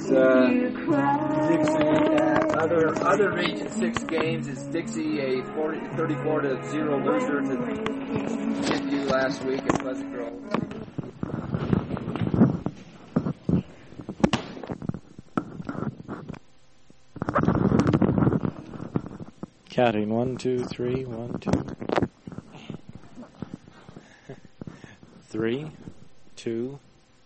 Other Region 6 games is Dixie a 34-0 loser to Timpview last week at Pleasant Grove. Counting 1, 2, 3, 1, 2, 3, 2,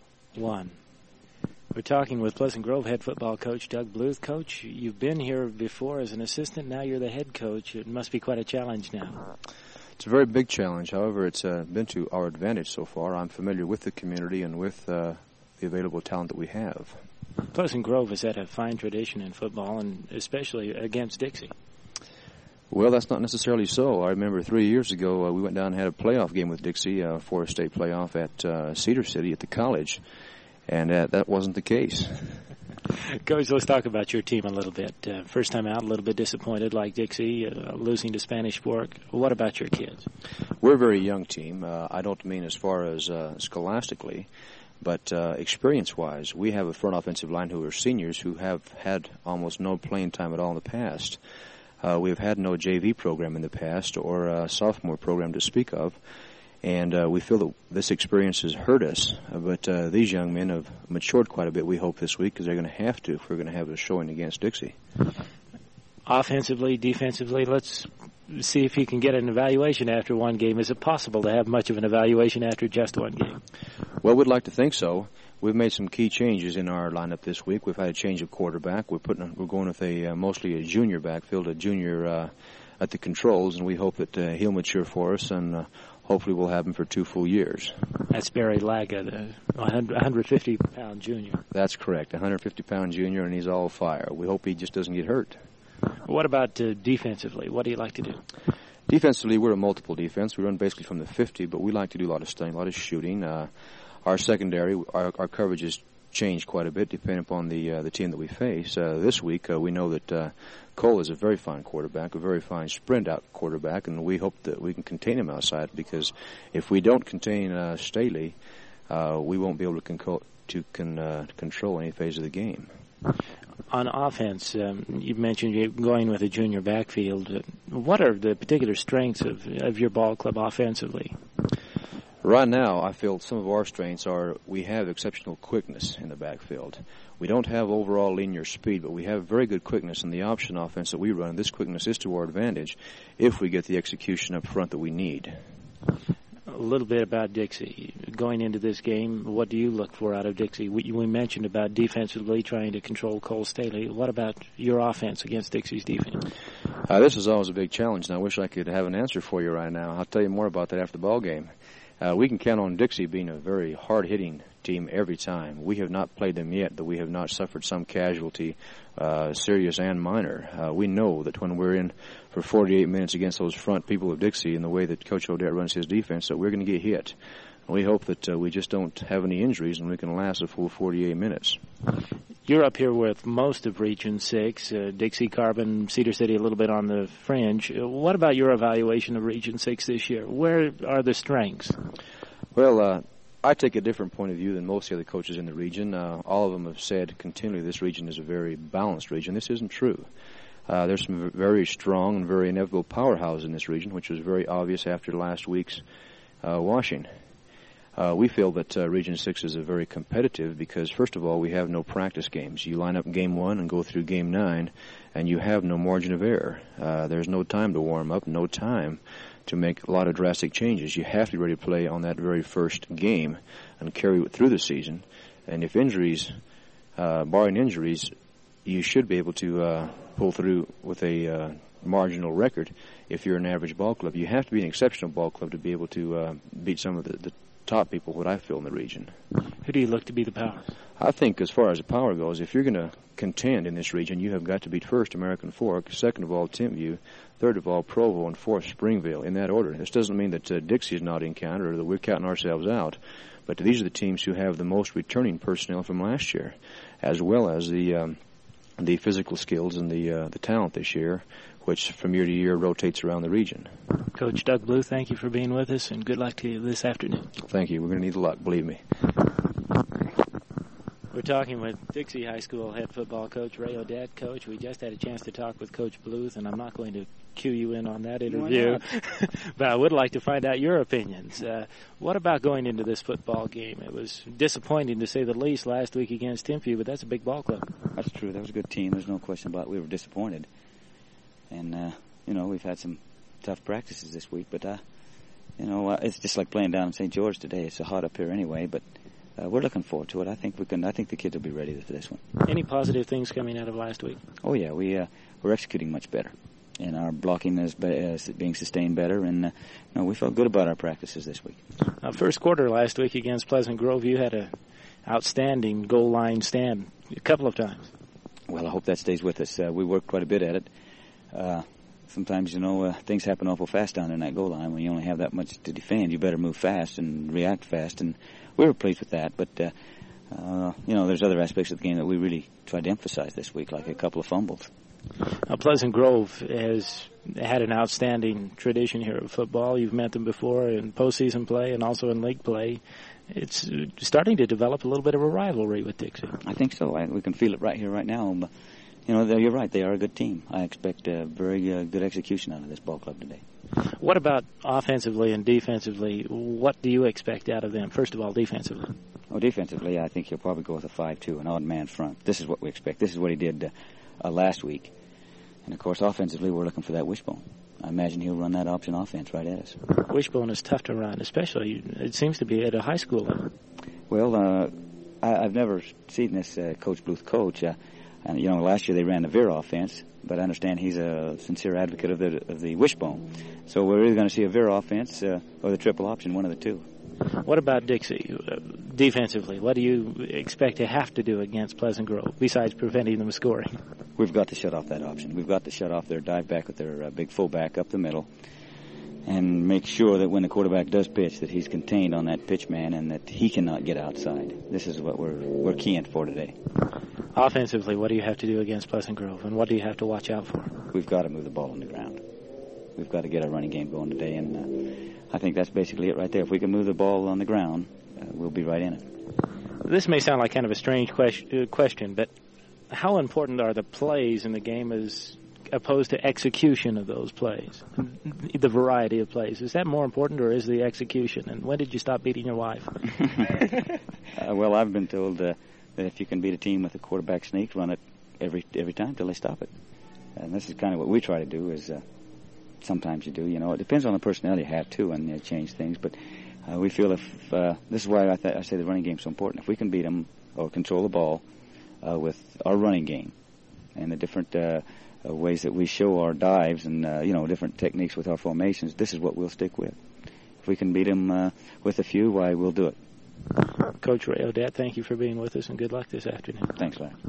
1. We're talking with Pleasant Grove head football coach Doug Bluth. Coach, you've been here before as an assistant. Now you're the head coach. It must be quite a challenge now. It's a very big challenge. However, it's been to our advantage so far. I'm familiar with the community and with the available talent that we have. Pleasant Grove has had a fine tradition in football, and especially against Dixie. Well, that's not necessarily so. I remember 3 years ago we went down and had a playoff game with Dixie for a state playoff at Cedar City at the college, and that wasn't the case. Coach, let's talk about your team a little bit. First time out, a little bit disappointed like Dixie, losing to Spanish Fork. What about your kids? We're a very young team. I don't mean as far as scholastically, but experience-wise. We have a front offensive line who are seniors who have had almost no playing time at all in the past. We've had no JV program in the past or a sophomore program to speak of, and we feel that this experience has hurt us. But these young men have matured quite a bit, we hope, this week, because they're going to have to if we're going to have a showing against Dixie. Offensively, defensively, let's see if you can get an evaluation after one game. Is it possible to have much of an evaluation after just one game? Well, we'd like to think so. We've made some key changes in our lineup this week. We've had a change of quarterback. We're going with mostly a junior backfield, a junior at the controls, and we hope that he'll mature for us, and hopefully we'll have him for 2 full years. That's Barry Laga, the 150-pound junior. That's correct, 150-pound junior, and he's all fire. We hope he just doesn't get hurt. What about defensively? What do you like to do? Defensively, we're a multiple defense. We run basically from the 50, but we like to do a lot of stunning, a lot of shooting. Our secondary, our coverage has changed quite a bit depending upon the team that we face. This week, we know that Cole is a very fine quarterback, a very fine sprint-out quarterback, and we hope that we can contain him outside, because if we don't contain Staley, we won't be able to control any phase of the game. On offense, you mentioned you're going with a junior backfield. What are the particular strengths of your ball club offensively? Right now, I feel some of our strengths are we have exceptional quickness in the backfield. We don't have overall linear speed, but we have very good quickness in the option offense that we run. This quickness is to our advantage if we get the execution up front that we need. A little bit about Dixie. Going into this game, what do you look for out of Dixie? We mentioned about defensively trying to control Cole Staley. What about your offense against Dixie's defense? This is always a big challenge, and I wish I could have an answer for you right now. I'll tell you more about that after the ball game. We can count on Dixie being a very hard-hitting team every time. We have not played them yet, but we have not suffered some casualty, serious and minor. We know that when we're in for 48 minutes against those front people of Dixie in the way that Coach Odette runs his defense, that we're going to get hit. We hope that we just don't have any injuries and we can last a full 48 minutes. You're up here with most of Region 6, Dixie, Carbon, Cedar City, a little bit on the fringe. What about your evaluation of Region 6 this year? Where are the strengths? Well, I take a different point of view than most of the other coaches in the region. All of them have said continually this region is a very balanced region. This isn't true. There's some very strong and very inevitable powerhouses in this region, which was very obvious after last week's washing. We feel that Region 6 is very competitive because, first of all, we have no practice games. You line up Game 1 and go through Game 9, and you have no margin of error. There's no time to warm up, no time to make a lot of drastic changes. You have to be ready to play on that very first game and carry it through the season. And if injuries, barring injuries, you should be able to pull through with a marginal record if you're an average ball club. You have to be an exceptional ball club to be able to beat some of the top people, what I feel, in the region. Who do you look to be the power? I think as far as the power goes, if you're going to contend in this region, you have got to beat first American Fork, second of all Timpview, third of all Provo, and fourth Springville, in that order. This doesn't mean that Dixie is not in count or that we're counting ourselves out, but these are the teams who have the most returning personnel from last year, as well as the physical skills and the talent this year, which from year to year rotates around the region. Coach Doug Bluth, thank you for being with us, and good luck to you this afternoon. Thank you. We're going to need the luck, believe me. We're talking with Dixie High School head football coach Ray Odette. Coach, we just had a chance to talk with Coach Bluth, and I'm not going to cue you in on that interview, but I would like to find out your opinions. What about going into this football game? It was disappointing, to say the least, last week against Timpview, but that's a big ball club. That's true. That was a good team. There's no question about it. We were disappointed. And, we've had some tough practices this week, but, it's just like playing down in St. George today. It's so hot up here anyway, but we're looking forward to it. I think the kids will be ready for this one. Any positive things coming out of last week? Oh, yeah. We're executing much better. And our blocking is being sustained better, and we felt good about our practices this week. First quarter last week against Pleasant Grove, you had an outstanding goal line stand a couple of times. Well, I hope that stays with us. We worked quite a bit at it. Sometimes, things happen awful fast down in that goal line. When you only have that much to defend, you better move fast and react fast, and we were pleased with that. But, there's other aspects of the game that we really tried to emphasize this week, like a couple of fumbles. Pleasant Grove has had an outstanding tradition here of football. You've met them before in postseason play and also in league play. It's starting to develop a little bit of a rivalry with Dixie. I think so. We can feel it right here, right now. You're right. They are a good team. I expect a very good execution out of this ball club today. What about offensively and defensively? What do you expect out of them? First of all, defensively. Oh, defensively, I think he'll probably go with a 5-2, an odd man front. This is what we expect. This is what he did last week. And, of course, offensively, we're looking for that wishbone. I imagine he'll run that option offense right at us. Wishbone is tough to run, especially, it seems to be at a high school level. Well, I've never seen this Coach Bluth coach. Last year they ran the veer offense, but I understand he's a sincere advocate of the wishbone. So we're either going to see a veer offense or the triple option, one of the two. What about Dixie? Defensively, what do you expect to have to do against Pleasant Grove, besides preventing them scoring? We've got to shut off that option. We've got to shut off their dive back with their big fullback up the middle and make sure that when the quarterback does pitch that he's contained on that pitch man and that he cannot get outside. This is what we're keying for today. Offensively, what do you have to do against Pleasant Grove, and what do you have to watch out for? We've got to move the ball on the ground. We've got to get our running game going today, and I think that's basically it right there. If we can move the ball on the ground, we'll be right in it. This may sound like kind of a strange question, but how important are the plays in the game as opposed to execution of those plays? The variety of plays. Is that more important, or is the execution? And when did you stop beating your wife? Well, I've been told that if you can beat a team with a quarterback sneak, run it every time till they stop it. And this is kind of what we try to do is sometimes you do. It depends on the personnel you have, too, and they change things. But we feel if this is why I say the running game is so important. If we can beat them or control the ball with our running game and the different ways that we show our dives and, different techniques with our formations, this is what we'll stick with. If we can beat them with a few, why, we'll do it. Coach Ray Odette, thank you for being with us, and good luck this afternoon. Thanks, Larry.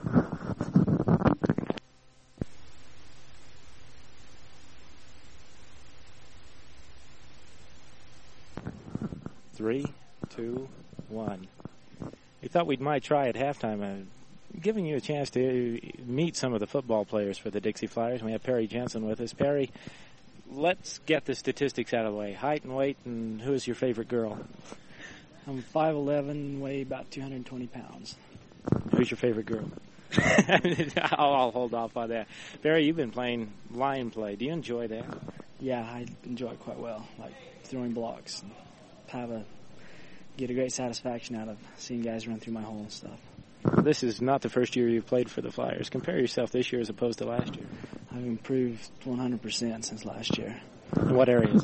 3, 2, 1. We thought we might try at halftime, giving you a chance to meet some of the football players for the Dixie Flyers. We have Perry Jensen with us. Perry, let's get the statistics out of the way. Height and weight, and who is your favorite girl? I'm 5'11", weigh about 220 pounds. Who's your favorite girl? I'll hold off on that. Barry, you've been playing line play. Do you enjoy that? Yeah, I enjoy it quite well, like throwing blocks. Get a great satisfaction out of seeing guys run through my hole and stuff. This is not the first year you've played for the Flyers. Compare yourself this year as opposed to last year. I've improved 100% since last year. In what areas?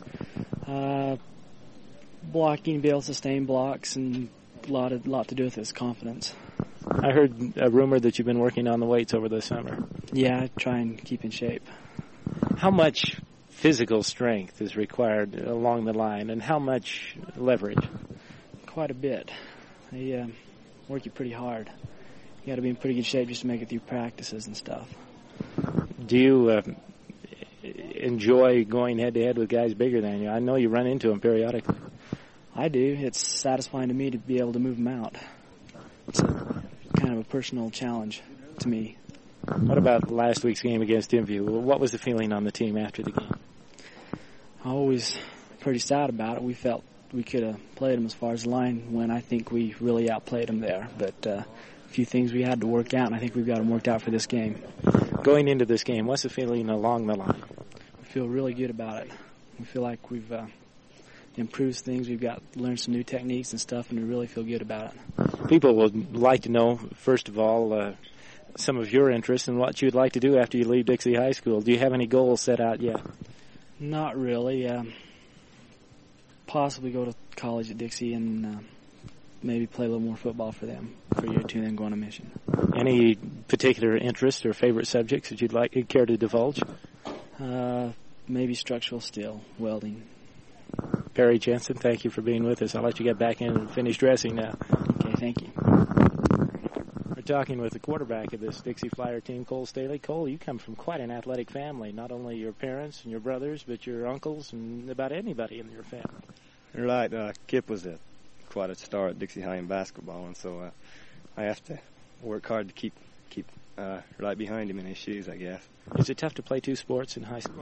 Blocking, be able to sustain blocks, and a lot to do with his confidence. I heard a rumor that you've been working on the weights over the summer. Yeah, I try and keep in shape. How much physical strength is required along the line, and how much leverage? Quite a bit. They work you pretty hard. You got to be in pretty good shape just to make it through practices and stuff. Do you enjoy going head-to-head with guys bigger than you? I know you run into them periodically. I do. It's satisfying to me to be able to move them out. It's kind of a personal challenge to me. What about last week's game against Timpview? What was the feeling on the team after the game? Always pretty sad about it. We felt we could have played them as far as the line when I think we really outplayed them there. But few things we had to work out, and I think we've got them worked out for this game. Going into this game, what's the feeling along the line? We feel really good about it. We feel like we've improved things. We've learned some new techniques and stuff, and we really feel good about it. People would like to know, first of all, some of your interests and what you'd like to do after you leave Dixie High School. Do you have any goals set out yet? Not really. Possibly go to college at Dixie and maybe play a little more football for them for a year or two, and then go on a mission. Any particular interests or favorite subjects that you'd care to divulge? Maybe structural steel, welding. Perry Jensen, thank you for being with us. I'll let you get back in and finish dressing now. Okay, thank you. We're talking with the quarterback of this Dixie Flyer team, Cole Staley. Cole, you come from quite an athletic family, not only your parents and your brothers, but your uncles and about anybody in your family. Right. Kip was quite a star at Dixie High in basketball, and so I have to work hard to keep right behind him in his shoes, I guess. Is it tough to play two sports in high school?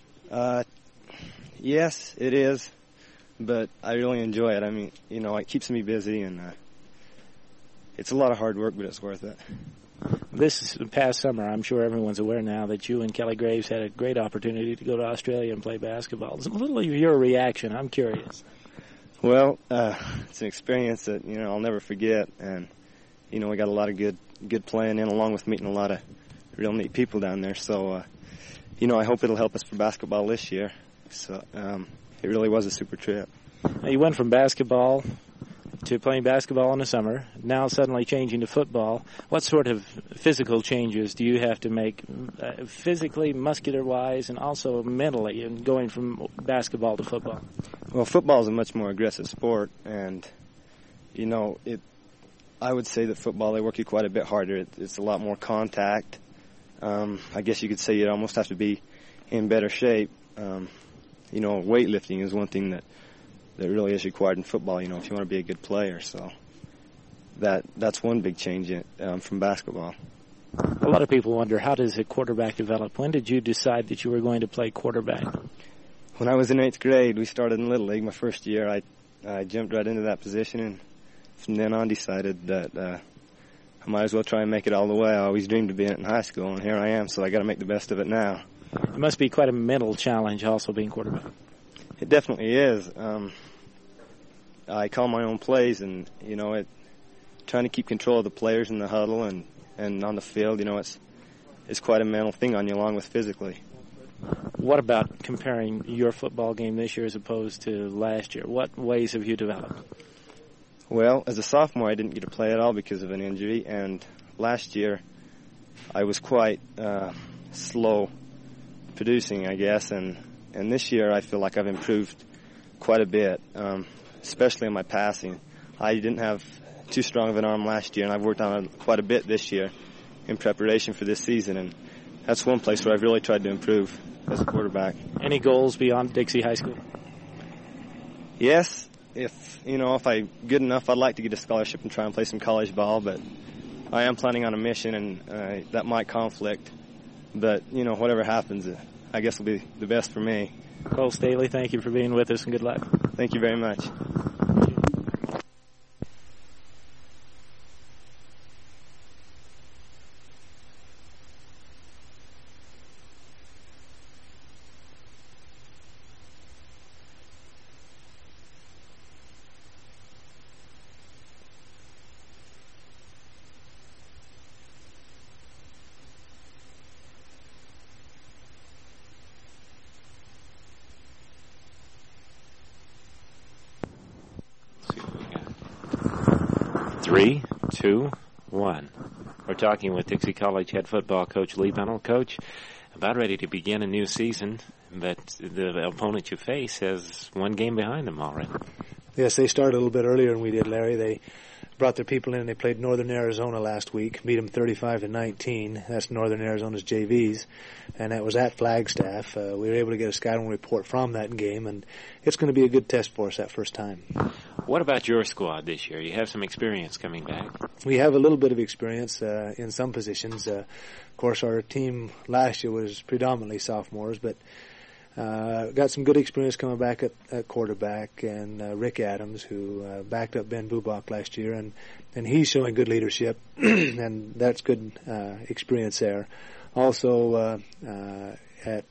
Yes, it is, but I really enjoy it. I mean, it keeps me busy, and it's a lot of hard work, but it's worth it. This past summer, I'm sure everyone's aware now that you and Kelly Graves had a great opportunity to go to Australia and play basketball. A little of your reaction, I'm curious. Well, it's an experience that, I'll never forget, and, we got a lot of good playing in, along with meeting a lot of real neat people down there, so, I hope it'll help us for basketball this year. So it really was a super trip. Now, you went from basketball to playing basketball in the summer, now suddenly changing to football. What sort of physical changes do you have to make, physically, muscular-wise, and also mentally, in going from basketball to football? Well, football is a much more aggressive sport, and, I would say that football, they work you quite a bit harder. It's a lot more contact. I guess you could say you'd almost have to be in better shape. Weightlifting is one thing that really is required in football, if you want to be a good player. So that's one big change from basketball. A lot of people wonder, how does a quarterback develop? When did you decide that you were going to play quarterback? When I was in 8th grade, we started in Little League. My first year, I jumped right into that position, and from then on decided that I might as well try and make it all the way. I always dreamed of being in high school, and here I am, so I got to make the best of it now. It must be quite a mental challenge also being quarterback. It definitely is. I call my own plays, and, trying to keep control of the players in the huddle and on the field, it's quite a mental thing on you, along with physically. What about comparing your football game this year as opposed to last year? What ways have you developed? Well, as a sophomore, I didn't get to play at all because of an injury, and last year I was quite slow producing, I guess, and this year I feel like I've improved quite a bit, especially in my passing. I didn't have too strong of an arm last year, and I've worked on it quite a bit this year in preparation for this season, and that's one place where I've really tried to improve as a quarterback. Any goals beyond Dixie High School? Yes. If I'm good enough, I'd like to get a scholarship and try and play some college ball, but I am planning on a mission, and that might conflict. But, whatever happens, I guess will be the best for me. Cole Staley, thank you for being with us, and good luck. Thank you very much. Three, two, one. We're talking with Dixie College head football coach Lee Bennell. Coach, about ready to begin a new season, but the opponent you face has one game behind them already. Yes, they started a little bit earlier than we did, Larry. They brought their people in. They played Northern Arizona last week, beat them 35-19. That's Northern Arizona's JVs, and that was at Flagstaff. We were able to get a scouting report from that game, and it's going to be a good test for us that first time. What about your squad this year? You have some experience coming back. We have a little bit of experience in some positions. Of course, our team last year was predominantly sophomores, but Got some good experience coming back at quarterback, and Rick Adams, who backed up Ben Bubach last year, and he's showing good leadership, and that's good experience there. Also, at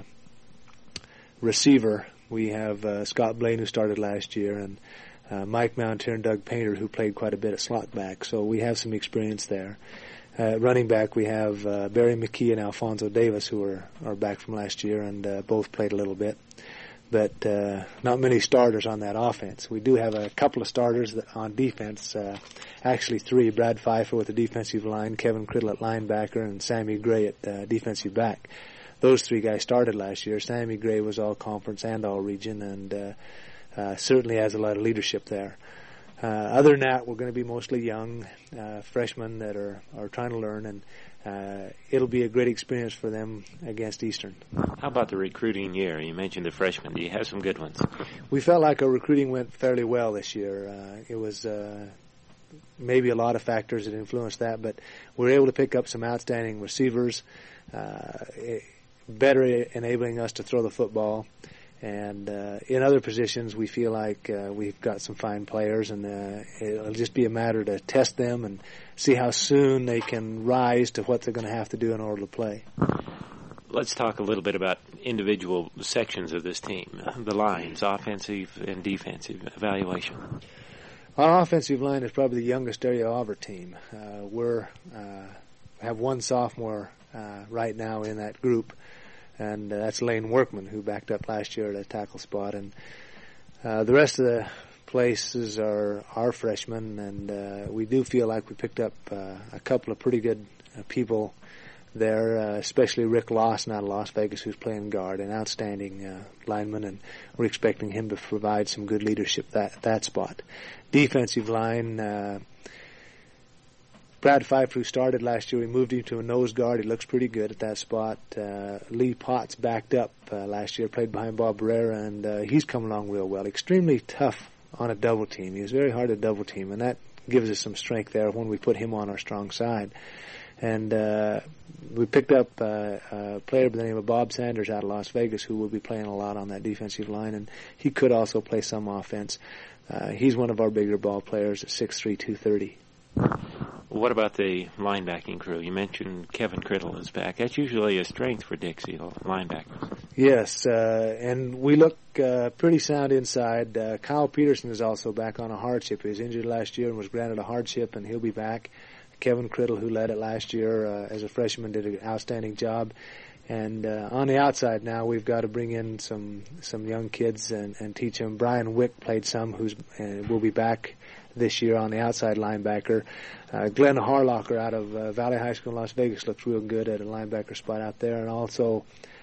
receiver, we have Scott Blaine, who started last year, and Mike Mountier and Doug Painter, who played quite a bit at slot back, so we have some experience there. Running back, we have Barry McKee and Alfonso Davis, who are back from last year, and both played a little bit. But not many starters on that offense. We do have a couple of starters on defense, actually three. Brad Pfeiffer with the defensive line, Kevin Criddle at linebacker, and Sammy Gray at defensive back. Those three guys started last year. Sammy Gray was all conference and all region, and certainly has a lot of leadership there. Other than that, we're going to be mostly young freshmen that are trying to learn, and it'll be a great experience for them against Eastern. How about the recruiting year? You mentioned the freshmen. Do you have some good ones? We felt like our recruiting went fairly well this year. It was maybe a lot of factors that influenced that, but we were able to pick up some outstanding receivers, better enabling us to throw the football. And in other positions, we feel like we've got some fine players, and it'll just be a matter to test them and see how soon they can rise to what they're going to have to do in order to play. Let's talk a little bit about individual sections of this team, the lines, offensive and defensive evaluation. Our offensive line is probably the youngest area of our team. We have one sophomore right now in that group, and that's Lane Workman, who backed up last year at a tackle spot. And the rest of the places are our freshmen, and we do feel like we picked up a couple of pretty good people there, especially Rick Lawson out of Las Vegas, who's playing guard, an outstanding lineman, and we're expecting him to provide some good leadership at that spot. Defensive line, Brad Pfeiffer, who started last year, we moved him to a nose guard. He looks pretty good at that spot. Lee Potts backed up last year, played behind Bob Barrera, and he's come along real well. Extremely tough on a double team. He's very hard to double team, and that gives us some strength there when we put him on our strong side. And we picked up a player by the name of Bob Sanders out of Las Vegas, who will be playing a lot on that defensive line, and he could also play some offense. He's one of our bigger ball players at 6'3", 230. What about the linebacking crew? You mentioned Kevin Criddle is back. That's usually a strength for Dixie, linebackers. Yes, and we look pretty sound inside. Kyle Peterson is also back on a hardship. He was injured last year and was granted a hardship, and he'll be back. Kevin Criddle, who led it last year as a freshman, did an outstanding job. And on the outside now, we've got to bring in some young kids and teach them. Brian Wick played some, will be back this year on the outside linebacker. Glenn Harlocker out of Valley High School in Las Vegas looks real good at a linebacker spot out there, and also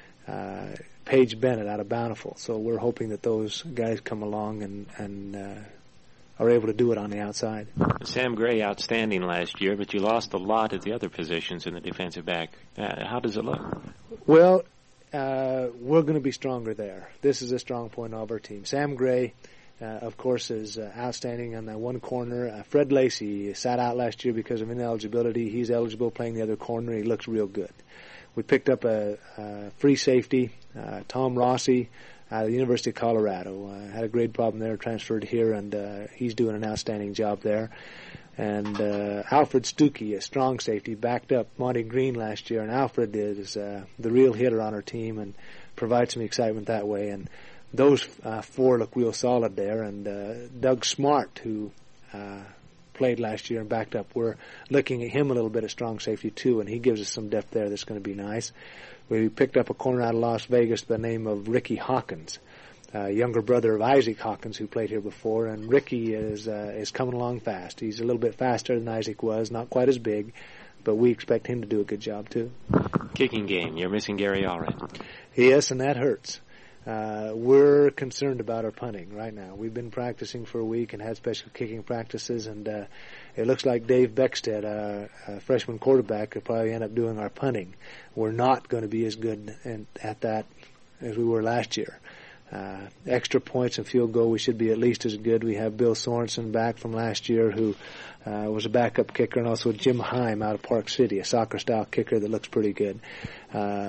Paige Bennett out of Bountiful. So we're hoping that those guys come along and are able to do it on the outside. Sam Gray, outstanding last year, but you lost a lot at the other positions in the defensive back. How does it look? Well, we're going to be stronger there. This is a strong point of our team. Sam Gray, of course, is outstanding on that one corner. Fred Lacey sat out last year because of ineligibility. He's eligible playing the other corner. He looks real good. We picked up a free safety, Tom Rossi, out of the University of Colorado. Had a grade problem there, transferred here, and he's doing an outstanding job there. And Alfred Stuckey, a strong safety, backed up Monty Green last year, and Alfred is the real hitter on our team and provides some excitement that way. And those four look real solid there. And Doug Smart, who played last year and backed up, we're looking at him a little bit at strong safety too, and he gives us some depth there that's going to be nice. We picked up a corner out of Las Vegas by the name of Ricky Hawkins, younger brother of Isaac Hawkins, who played here before, and Ricky is coming along fast. He's a little bit faster than Isaac was, not quite as big, but we expect him to do a good job too. Kicking game, you're missing Gary Allred. Yes, and that hurts. We're concerned about our punting right now. We've been practicing for a week and had special kicking practices, and it looks like Dave Beckstead, a freshman quarterback, will probably end up doing our punting. We're not going to be as good at that as we were last year. Extra points and field goal, we should be at least as good. We have Bill Sorensen back from last year, who was a backup kicker, and also Jim Heim out of Park City, a soccer-style kicker that looks pretty good.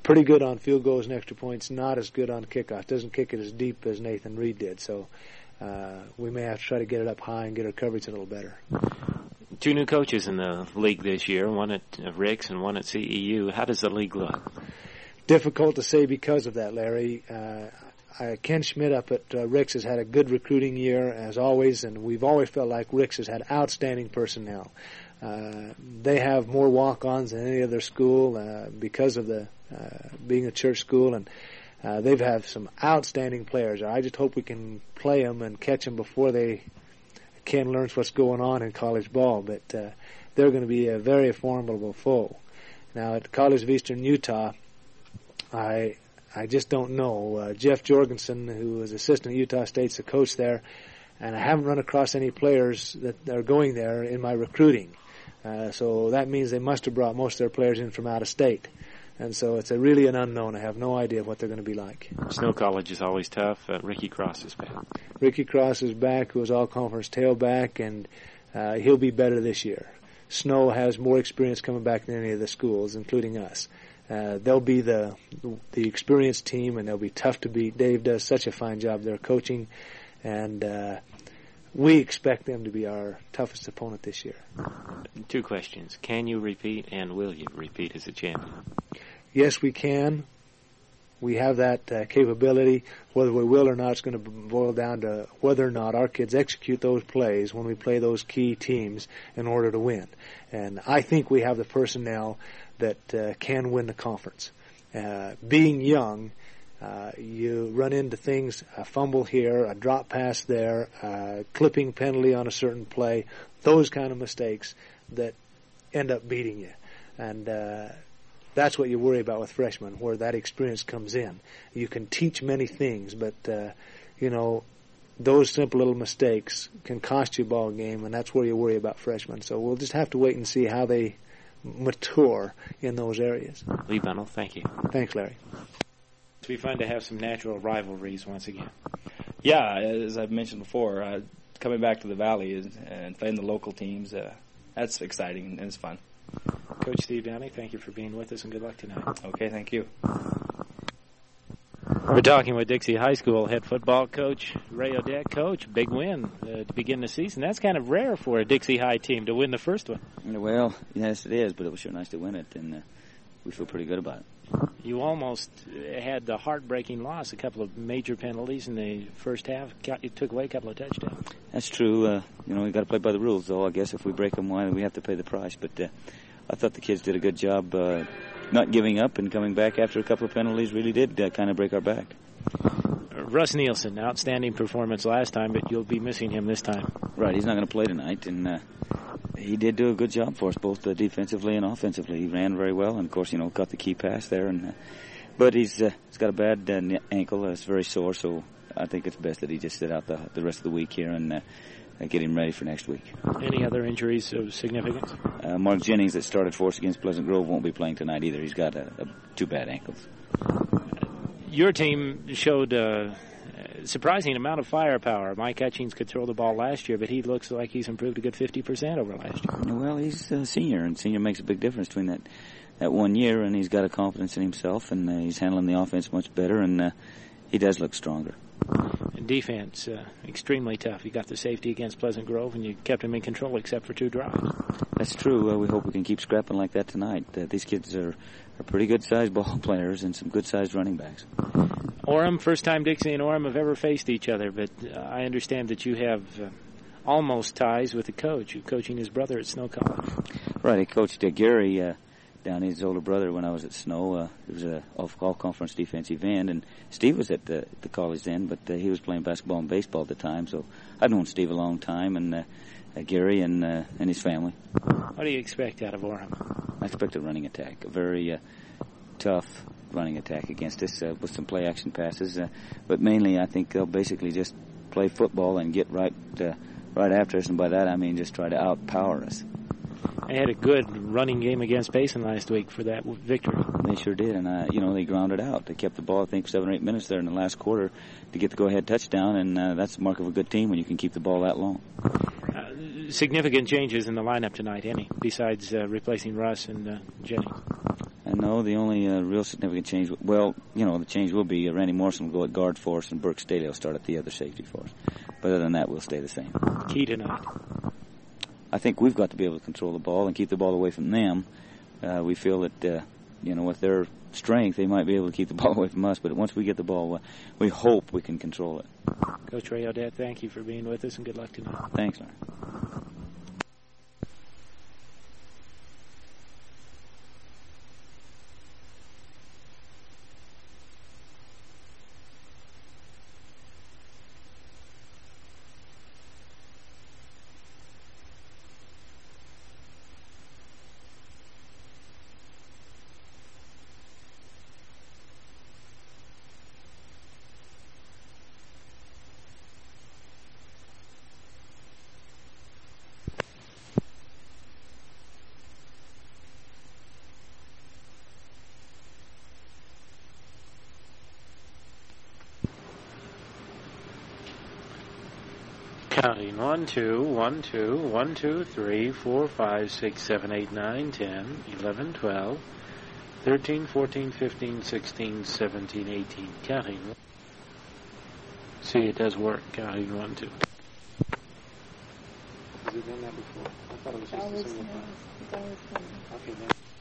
pretty good on field goals and extra points, not as good on kickoff. Doesn't kick it as deep as Nathan Reed did. So we may have to try to get it up high and get our coverage a little better. 2 new coaches in the league this year, one at Ricks and one at CEU. How does the league look? Difficult to say because of that, Larry. Ken Schmidt up at Ricks has had a good recruiting year, as always, and we've always felt like Ricks has had outstanding personnel. They have more walk-ons than any other school because of the being a church school, and they've had some outstanding players. I just hope we can play them and catch them before Ken learns what's going on in college ball, but they're going to be a very formidable foe. Now, at College of Eastern Utah, I just don't know. Jeff Jorgensen, who is assistant at Utah State's the coach there, and I haven't run across any players that are going there in my recruiting. So that means they must have brought most of their players in from out of state. And so it's really an unknown. I have no idea what they're going to be like. Snow College is always tough. Ricky Cross is back. Ricky Cross is back, who was all-conference tailback, and he'll be better this year. Snow has more experience coming back than any of the schools, including us. They'll be the experienced team, and they'll be tough to beat. Dave does such a fine job there coaching, and we expect them to be our toughest opponent this year. 2 questions. Can you repeat, and will you repeat as a champion? Yes, we can. We have that capability. Whether we will or not, it's going to boil down to whether or not our kids execute those plays when we play those key teams in order to win. And I think we have the personnel that can win the conference. Being young, you run into things, a fumble here, a drop pass there, a clipping penalty on a certain play, those kind of mistakes that end up beating you. And that's what you worry about with freshmen, where that experience comes in. You can teach many things, but, those simple little mistakes can cost you a ball game, and that's where you worry about freshmen. So we'll just have to wait and see how they mature in those areas. Lee Bunnell, thank you. Thanks, Larry. It'll be fun to have some natural rivalries once again. Yeah, as I've mentioned before, coming back to the Valley and playing the local teams, that's exciting and it's fun. Coach Steve Downey, thank you for being with us, and good luck tonight. Okay, thank you. We're talking with Dixie High School head football coach Ray Odette. Coach, big win to begin the season. That's kind of rare for a Dixie High team to win the first one. Well, yes, it is, but it was sure nice to win it, and we feel pretty good about it. You almost had the heartbreaking loss, a couple of major penalties in the first half. You took away a couple of touchdowns. That's true. We've got to play by the rules, though. I guess if we break them, we have to pay the price. But I thought the kids did a good job not giving up and coming back after a couple of penalties. Really did kind of break our back. Russ Nielsen, outstanding performance last time, but you'll be missing him this time. Right, he's not going to play tonight, and he did do a good job for us, both defensively and offensively. He ran very well, and of course, caught the key pass there. But he's got a bad ankle. It's very sore, so I think it's best that he just sit out the rest of the week here and get him ready for next week. Any other injuries of significance? Mark Jennings, that started for us against Pleasant Grove, won't be playing tonight either. He's got 2 bad ankles. Your team showed a surprising amount of firepower. Mike Hutchings could throw the ball last year, but he looks like he's improved a good 50% over last year. Well, he's a senior, and senior makes a big difference between that 1 year, and he's got a confidence in himself, and he's handling the offense much better, and he does look stronger. And defense, extremely tough. You got the safety against Pleasant Grove, and you kept him in control except for 2 drives. That's true. We hope we can keep scrapping like that tonight. These kids are pretty good-sized ball players and some good-sized running backs. Orem, first time Dixie and Orem have ever faced each other, but I understand that you have almost ties with the coach, coaching his brother at Snow College. Right, he coached Gary Downey's older brother when I was at Snow. He was an all-conference defensive end, and Steve was at the college then, but he was playing basketball and baseball at the time, so I'd known Steve a long time, and Gary and his family. What do you expect out of Orem? I expect a running attack, a very tough running attack against us with some play-action passes, but mainly I think they'll basically just play football and get right after us, and by that I mean just try to outpower us. They had a good running game against Payson last week for that victory. They sure did, and they grounded out. They kept the ball, I think, 7 or 8 minutes there in the last quarter to get the go-ahead touchdown, and that's the mark of a good team when you can keep the ball that long. Significant changes in the lineup tonight, any, besides replacing Russ and Jennings? And no, the only real significant change, the change will be Randy Morrison will go at guard for us and Burke Staley will start at the other safety for us. But other than that, we'll stay the same. Key tonight? I think we've got to be able to control the ball and keep the ball away from them. We feel that, with their strength, they might be able to keep the ball away from us. But once we get the ball, we hope we can control it. Coach Ray Audette, thank you for being with us, and good luck tonight. Thanks, Larry. Counting 1, 2, 1, 2, 1, 2, 3, 4, 5, 6, 7, 8, 9, 10, 11, 12, 13, 14, 15, 16, 17, 18. Counting. See, it does work. Counting 1, 2. Has he done that before? I thought it was just a single time. Okay, then.